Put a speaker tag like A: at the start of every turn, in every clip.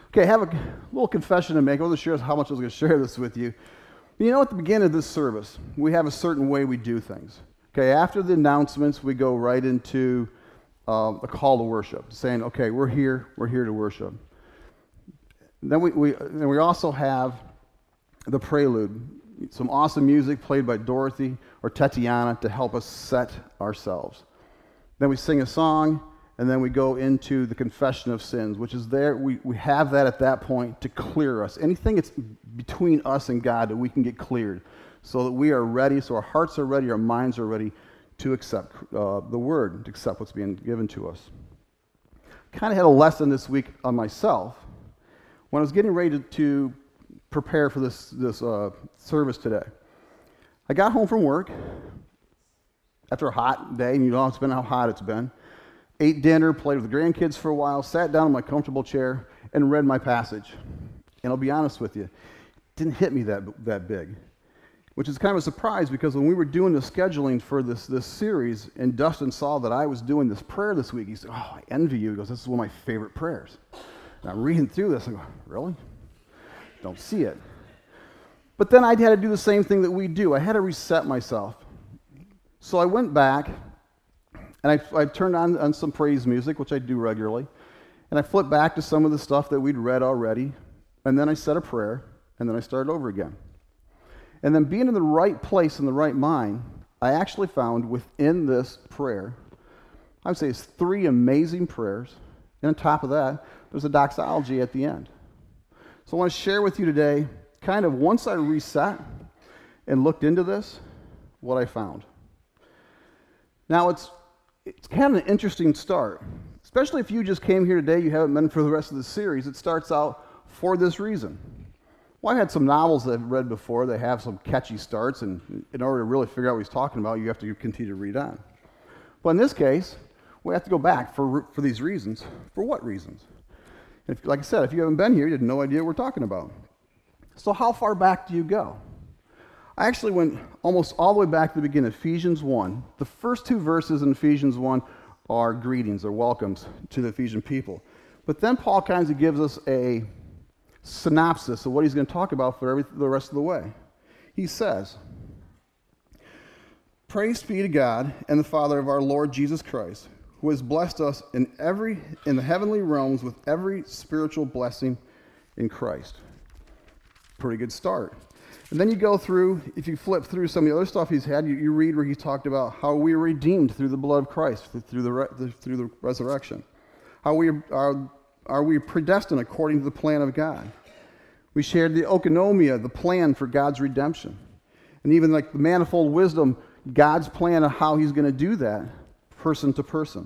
A: Okay, I have a little confession to make. I wasn't sure how much I was going to share this with you. But you know, at the beginning of this service, we have a certain way we do things. Okay, after the announcements, we go right into a call to worship, saying, okay, we're here to worship. Then we also have the prelude, some awesome music played by Dorothy or Tatiana to help us set ourselves. Then we sing a song, and then we go into the confession of sins, which is there. We have that at that point to clear us. Anything that's between us and God that we can get cleared so that we are ready, so our hearts are ready, our minds are ready to accept the word, to accept what's being given to us. Kind of had a lesson this week on myself. When I was getting ready to prepare for this service today, I got home from work after a hot day, and you know it's been how hot it's been. Ate dinner, played with the grandkids for a while, sat down in my comfortable chair, and read my passage. And I'll be honest with you, it didn't hit me that big, which is kind of a surprise because when we were doing the scheduling for this series, and Dustin saw that I was doing this prayer this week, he said, "Oh, I envy you." He goes, "This is one of my favorite prayers." And I'm reading through this, and I go, "Really? Don't see it." But then I had to do the same thing that we do. I had to reset myself. So I went back, and I turned on some praise music, which I do regularly, and I flipped back to some of the stuff that we'd read already, and then I said a prayer, and then I started over again. And then being in the right place, in the right mind, I actually found within this prayer, I would say it's 3 amazing prayers, and on top of that, there's a doxology at the end. So I want to share with you today, kind of once I reset and looked into this, what I found. Now, it's kind of an interesting start, especially if you just came here today, you haven't been for the rest of the series. It starts out for this reason. Well, I had some novels that I've read before. They have some catchy starts, and in order to really figure out what he's talking about, you have to continue to read on. But in this case, we have to go back for these reasons. For what reasons? Like I said, if you haven't been here, you have no idea what we're talking about. So how far back do you go? I actually went almost all the way back to the beginning, Ephesians 1. The first 2 verses in Ephesians 1 are greetings or welcomes to the Ephesian people. But then Paul kind of gives us a synopsis of what he's going to talk about for the rest of the way. He says, "Praise be to God and the Father of our Lord Jesus Christ, who has blessed us in the heavenly realms with every spiritual blessing in Christ." Pretty good start. And then you go through, if you flip through some of the other stuff he's had, you read where he talked about how we are redeemed through the blood of Christ, through the resurrection. How we are we predestined according to the plan of God. We shared the oikonomia, the plan for God's redemption. And even like the manifold wisdom, God's plan of how he's going to do that, person to person.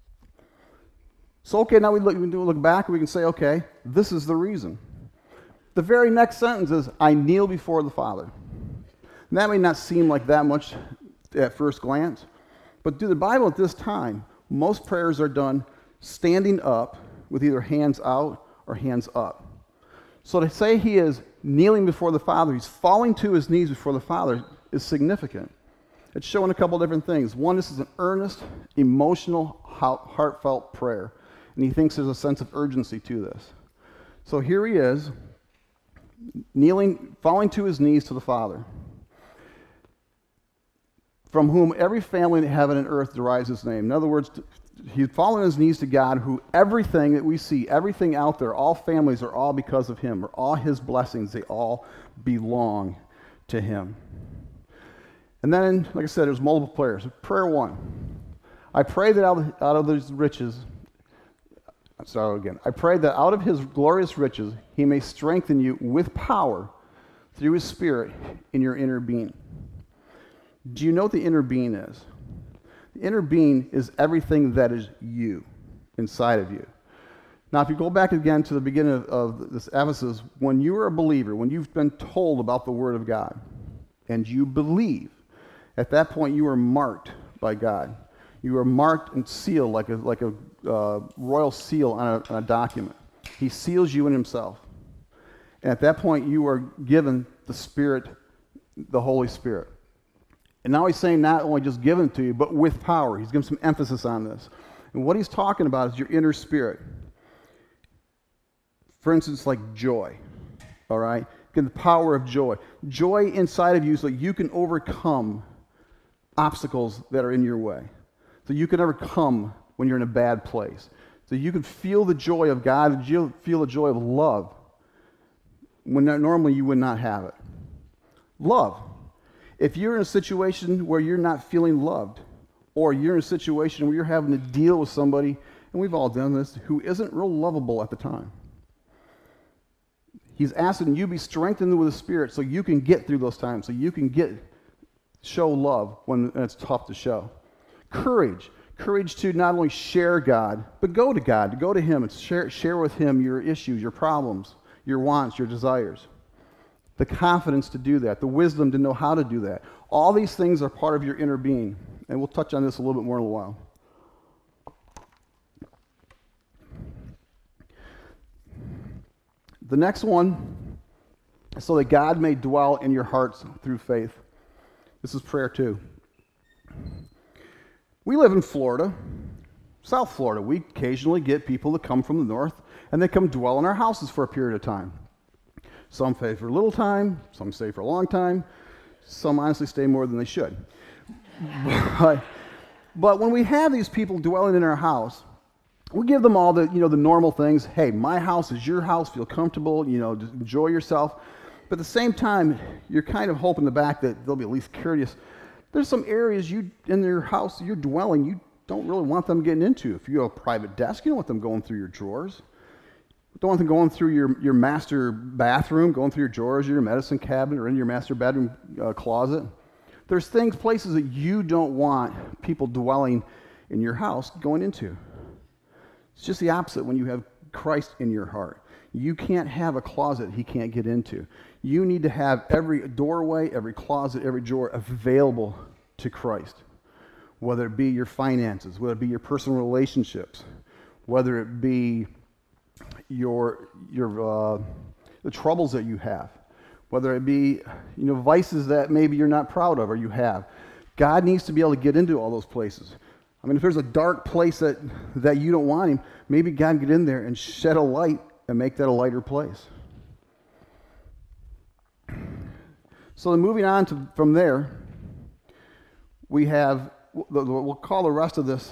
A: So, okay, now we look back and we can say, okay, this is the reason. The very next sentence is, "I kneel before the Father." And that may not seem like that much at first glance, but through the Bible at this time, most prayers are done standing up with either hands out or hands up. So to say he is kneeling before the Father, he's falling to his knees before the Father, is significant. It's showing a couple different things. One, this is an earnest, emotional, heartfelt prayer, and he thinks there's a sense of urgency to this. So here he is, kneeling, falling to his knees to the Father, from whom every family in heaven and earth derives its name. In other words, he's fallen on his knees to God, who everything that we see, everything out there, all families are all because of him, or all his blessings, they all belong to him. And then, like I said, there's multiple prayers. Prayer 1, I pray that out of these riches, I pray that out of his glorious riches he may strengthen you with power through his Spirit in your inner being. Do you know what the inner being is? The inner being is everything that is you, inside of you. Now, if you go back again to the beginning of this Ephesus, when you are a believer, when you've been told about the Word of God, and you believe, at that point you are marked by God. You are marked and sealed like a royal seal on a document. He seals you in himself. And at that point, you are given the Spirit, the Holy Spirit. And now he's saying not only just given to you, but with power. He's giving some emphasis on this. And what he's talking about is your inner spirit. For instance, like joy, all right? Get the power of joy. Joy inside of you so that you can overcome obstacles that are in your way. So you can overcome when you're in a bad place. So you can feel the joy of God, feel the joy of love when normally you would not have it. Love. If you're in a situation where you're not feeling loved, or you're in a situation where you're having to deal with somebody, and we've all done this, who isn't real lovable at the time. He's asking you to be strengthened with the Spirit so you can get through those times, so you can show love when it's tough to show. Courage. Courage to not only share God, but go to God, to go to Him and share with Him your issues, your problems, your wants, your desires. The confidence to do that, the wisdom to know how to do that. All these things are part of your inner being. And we'll touch on this a little bit more in a while. The next one, so that God may dwell in your hearts through faith. This is prayer 2. We live in Florida, South Florida. We occasionally get people that come from the north, and they come dwell in our houses for a period of time. Some stay for a little time, some stay for a long time, some honestly stay more than they should. But when we have these people dwelling in our house, we give them all the normal things. Hey, my house is your house. Feel comfortable. Just enjoy yourself. But at the same time, you're kind of hoping the back that they'll be at least curious. There's some areas in your house, your dwelling, you don't really want them getting into. If you have a private desk, you don't want them going through your drawers. You don't want them going through your master bathroom, going through your drawers, your medicine cabinet, or in your master bedroom closet. There's places that you don't want people dwelling in your house going into. It's just the opposite when you have Christ in your heart. You can't have a closet He can't get into. You need to have every doorway, every closet, every drawer available to Christ. Whether it be your finances, whether it be your personal relationships, whether it be the troubles that you have, whether it be vices that maybe you're not proud of or you have. God needs to be able to get into all those places. I mean, if there's a dark place that you don't want Him, maybe God can get in there and shed a light and make that a lighter place. So then moving on from there, we'll call the rest of this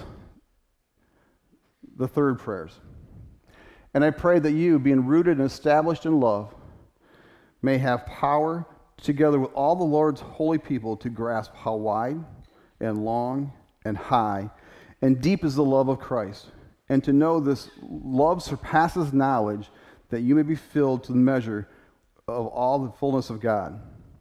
A: the third prayers. And I pray that you, being rooted and established in love, may have power, together with all the Lord's holy people, to grasp how wide and long and high and deep is the love of Christ, and to know this love surpasses knowledge, that you may be filled to the measure of all the fullness of God.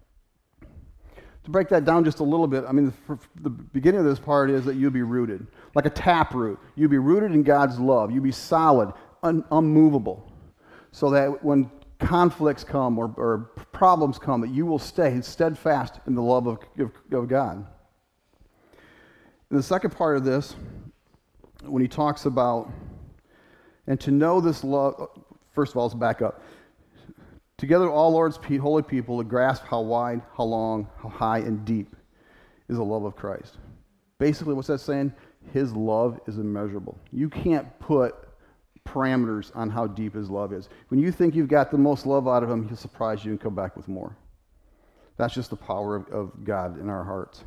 A: To break that down just a little bit, I mean, the beginning of this part is that you'll be rooted. Like a taproot, you'll be rooted in God's love. You'll be solid, unmovable, so that when conflicts come or problems come, that you will stay steadfast in the love of God. And the second part of this, when he talks about, and to know this love, first of all, let's back up. Together, all Lord's holy people to grasp how wide, how long, how high, and deep is the love of Christ. Basically, what's that saying? His love is immeasurable. You can't put parameters on how deep His love is. When you think you've got the most love out of Him, He'll surprise you and come back with more. That's just the power of God in our hearts.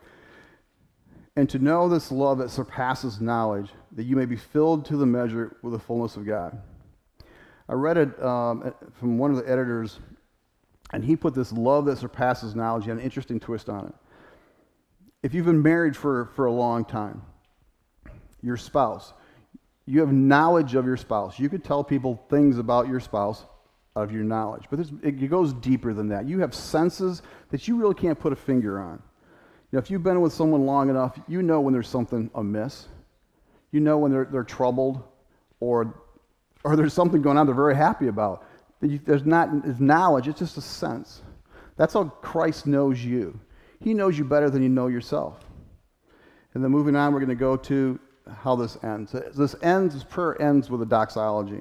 A: And to know this love that surpasses knowledge, that you may be filled to the measure with the fullness of God. I read it from one of the editors, and he put this love that surpasses knowledge. He had an interesting twist on it. If you've been married for a long time, your spouse, you have knowledge of your spouse. You could tell people things about your spouse out of your knowledge, but it goes deeper than that. You have senses that you really can't put a finger on. If you've been with someone long enough, you know when there's something amiss. You know when they're troubled, or there's something going on they're very happy about. There's not knowledge, it's just a sense. That's how Christ knows you. He knows you better than you know yourself. And then moving on, we're going to go to how this ends. This prayer ends with a doxology.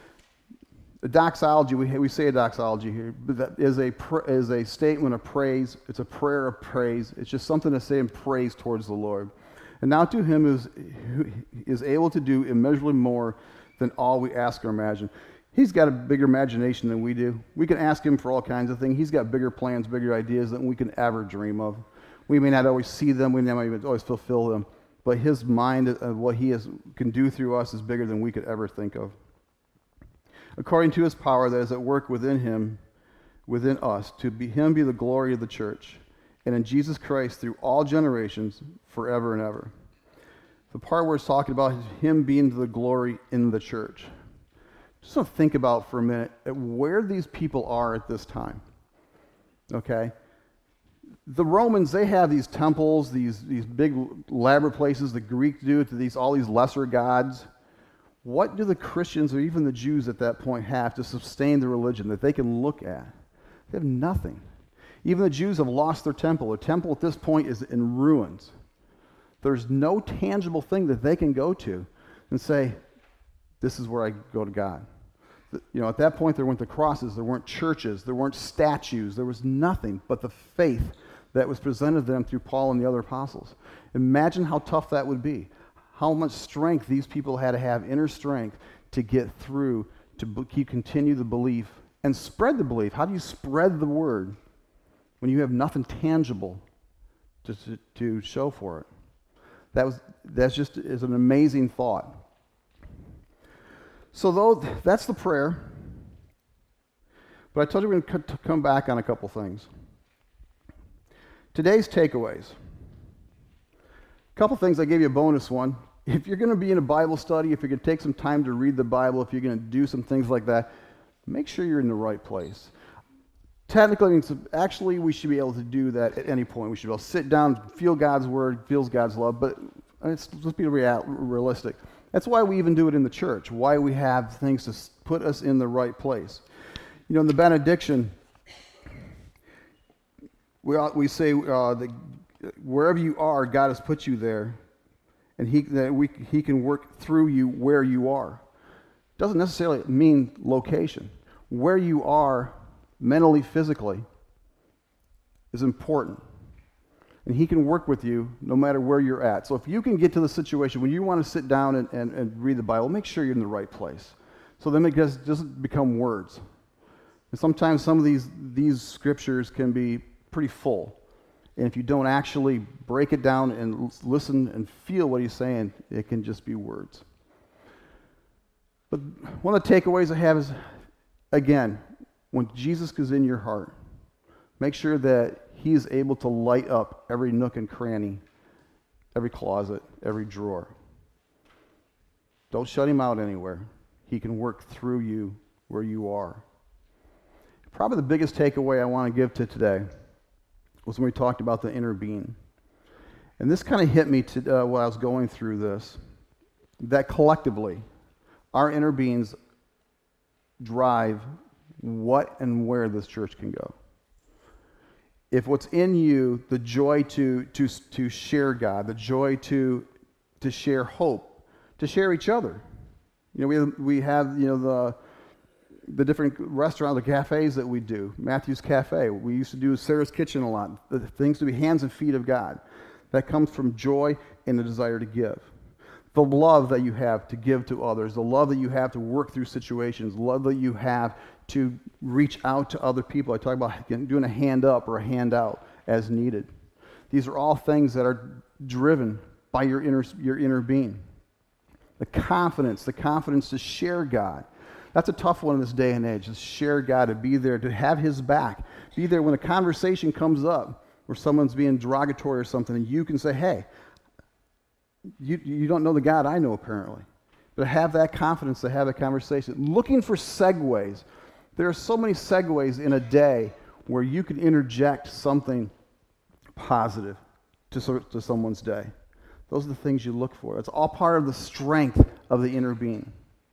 A: A doxology, we say a doxology here, but that is a statement of praise. It's a prayer of praise. It's just something to say in praise towards the Lord. And now to Him who is able to do immeasurably more than all we ask or imagine. He's got a bigger imagination than we do. We can ask him for all kinds of things. He's got bigger plans, bigger ideas than we can ever dream of. We may not always see them, we may not even always fulfill them, but his mind of what can do through us is bigger than we could ever think of. According to his power that is at work within us, to him be the glory of the church, and in Jesus Christ through all generations, forever and ever. The part where it's talking about him being the glory in the church. Just want to think about for a minute at where these people are at this time. Okay? The Romans, they have these temples, these big elaborate places. The Greeks do it to all these lesser gods. What do the Christians or even the Jews at that point have to sustain their religion that they can look at? They have nothing. Even the Jews have lost their temple. Their temple at this point is in ruins. There's no tangible thing that they can go to and say, this is where I go to God. At that point, there weren't the crosses, there weren't churches, there weren't statues, there was nothing but the faith that was presented to them through Paul and the other apostles. Imagine how tough that would be. How much strength these people had to have, inner strength, to get through, to continue the belief and spread the belief. How do you spread the word when you have nothing tangible to show for it? That's just is an amazing thought. So that's the prayer. But I told you we're going to come back on a couple things. Today's takeaways. A couple things. I gave you a bonus one. If you're going to be in a Bible study, if you're going to take some time to read the Bible, if you're going to do some things like that, make sure you're in the right place. Technically, actually, we should be able to do that at any point. We should be able to sit down, feel God's word, feel God's love, but let's be realistic. That's why we even do it in the church, why we have things to put us in the right place. In the benediction, we say that wherever you are, God has put you there, and He can work through you where you are. Doesn't necessarily mean location. Where you are mentally, physically, is important. And He can work with you no matter where you're at. So if you can get to the situation when you want to sit down and read the Bible, make sure you're in the right place. So then it doesn't become words. And sometimes some of these scriptures can be pretty full. And if you don't actually break it down and listen and feel what He's saying, it can just be words. But one of the takeaways I have is, again, when Jesus is in your heart, make sure that He is able to light up every nook and cranny, every closet, every drawer. Don't shut Him out anywhere. He can work through you where you are. Probably the biggest takeaway I want to give to today was when we talked about the inner being. And this kind of hit me while I was going through this, that collectively, our inner beings drive what and where this church can go. If what's in you, the joy to share God, the joy to share hope, to share each other. We have the different restaurants, the cafes that we do. Matthew's Cafe. We used to do Sarah's Kitchen a lot. The things to be hands and feet of God. That comes from joy and the desire to give. The love that you have to give to others. The love that you have to work through situations. The love that you have to reach out to other people. I talk about doing a hand up or a hand out as needed. These are all things that are driven by your inner being. The confidence to share God. That's a tough one in this day and age, to share God, to be there, to have His back. Be there when a conversation comes up where someone's being derogatory or something, and you can say, hey, you don't know the God I know apparently. But have that confidence to have a conversation. Looking for segues. There are so many segues in a day where you can interject something positive to someone's day. Those are the things you look for. It's all part of the strength of the inner being.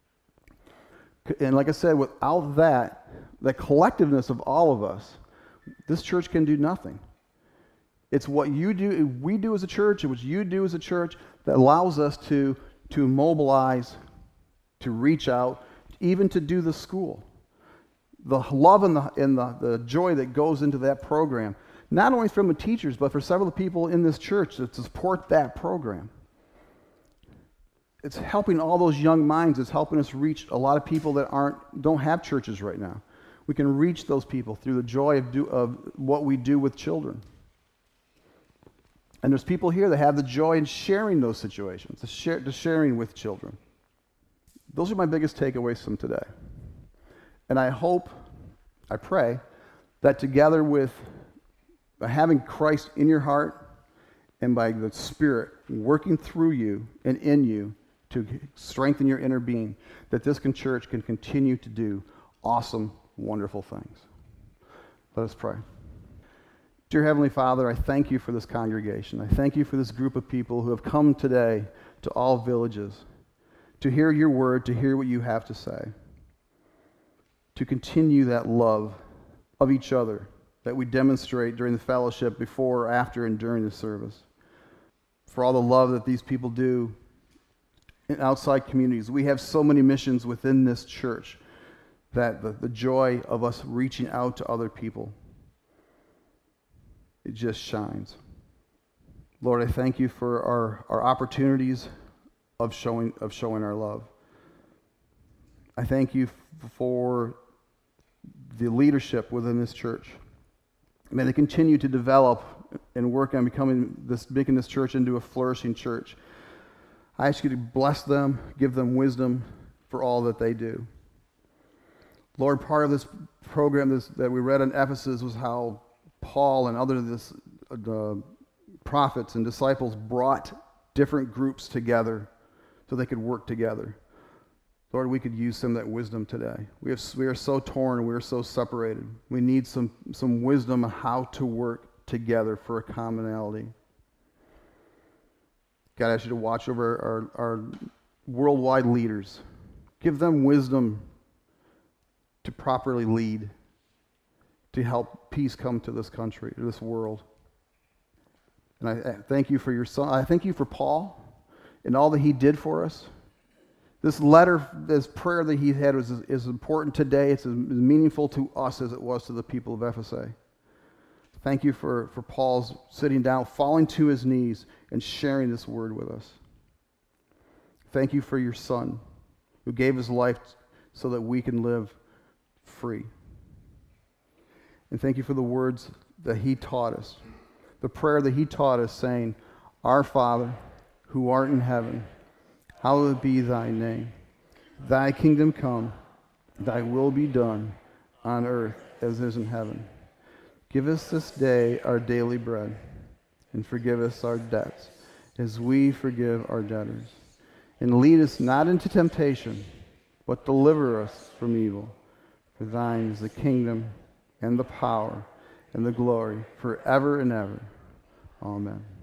A: And like I said, without that collectiveness of all of us, this church can do nothing. It's what we do as a church, and what you do as a church that allows us to mobilize, to reach out, even to do the school. The love and the joy that goes into that program, not only from the teachers, but for several people in this church to support that program. it's helping all those young minds. It's helping us reach a lot of people that don't have churches right now. We can reach those people through the joy of what we do with children. And there's people here that have the joy in sharing those situations, the sharing with children. Those are my biggest takeaways from today. And I pray, that together with having Christ in your heart and by the Spirit working through you and in you to strengthen your inner being, that this church can continue to do awesome, wonderful things. Let us pray. Dear Heavenly Father, I thank you for this congregation. I thank you for this group of people who have come today to All Villages to hear your word, to hear what you have to say, to continue that love of each other that we demonstrate during the fellowship, before, after, and during the service. For all the love that these people do in outside communities. We have so many missions within this church that the joy of us reaching out to other people, it just shines. Lord, I thank you for our opportunities of showing our love. I thank you for the leadership within this church. May they continue to develop and work on making this church into a flourishing church. I ask you to bless them, give them wisdom for all that they do. Lord, part of this program that we read in Ephesus was how Paul and other the prophets and disciples brought different groups together so they could work together. Lord, we could use some of that wisdom today. We are so torn and we are so separated. We need some wisdom on how to work together for a commonality. God, I ask you to watch over our worldwide leaders. Give them wisdom to properly lead, to help peace come to this country, to this world. And I thank you for your son. I thank you for Paul and all that he did for us. This letter, this prayer that he had is important today. It's as meaningful to us as it was to the people of Ephesus. Thank you for Paul's sitting down, falling to his knees, and sharing this word with us. Thank you for your son, who gave his life so that we can live free. And thank you for the words that he taught us, the prayer that he taught us, saying, Our Father, who art in heaven, hallowed be thy name. Thy kingdom come, thy will be done on earth as it is in heaven. Give us this day our daily bread, and forgive us our debts, as we forgive our debtors. And lead us not into temptation, but deliver us from evil. For thine is the kingdom, and the power, and the glory, forever and ever. Amen.